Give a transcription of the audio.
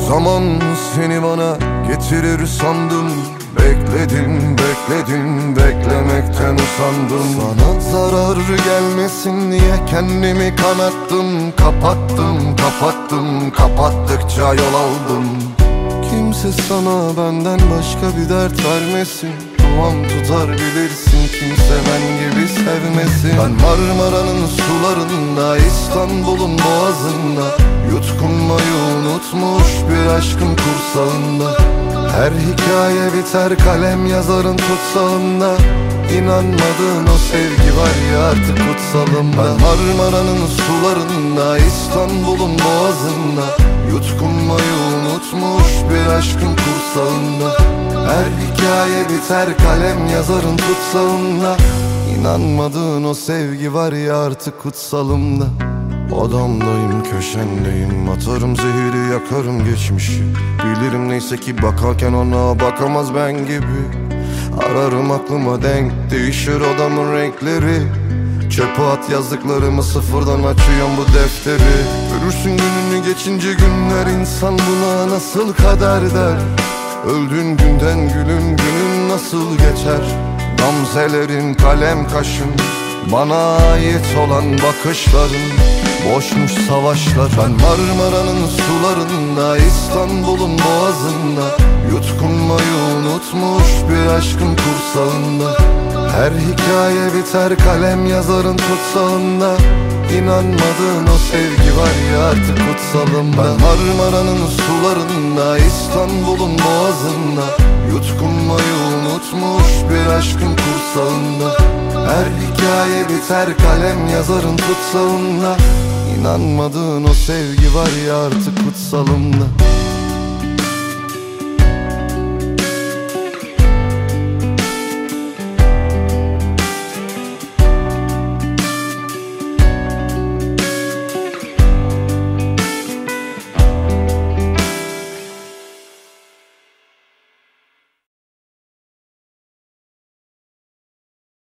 zaman seni bana getirir sandım. Bekledim, bekledim, beklemekten usandım. Sana zarar gelmesin diye kendimi kanattım. Kapattım, kapattım, kapattıkça yol aldım. Kimse sana benden başka bir dert vermesin. Duam tutar bilirsin, kimse ben gibi sevmesin. Ben Marmara'nın sularında, İstanbul'un boğazında, yutkunmayı unutmuş bir aşkın kursağında. Her hikaye biter, kalem yazarın tutsağında. İnanmadığın o sevgi var ya artık kutsalım. Ben Marmara'nın sularında, İstanbul'un boğazında, yutkunmayı unutmuş bir aşkın kursağında. Her hikaye biter, kalem yazarın tutsağında. İnanmadığın o sevgi var ya artık kutsalımda. Odamdayım, köşendeyim, atarım zehiri, yakarım geçmişi. Bilirim neyse ki bakarken ona bakamaz ben gibi. Ararım aklıma denk, değişir odamın renkleri. Çöpe at yazdıklarımı, sıfırdan açıyorum bu defteri. Görürsün gününü geçince günler, insan buna nasıl kader der. Öldüğün günden gülüm, günün nasıl geçer. Gamzelerin, kalem kaşın, bana ait olan bakışların. Boşmuş savaşlar. Ben Marmara'nın sularında, İstanbul'un boğazında, yutkunmayı unutmuş bir aşkın kursağında. Her hikaye biter, kalem yazarın tutsağında. İnanmadığın o sevgi var ya artık kutsalım. Ben Marmara'nın sularında, İstanbul'un boğazında, yutkunmayı unutmuş bir aşkın kursağında. Her hikaye biter, kalem yazarın tutsağında. İnanmadığın o sevgi var ya artık kutsalımda.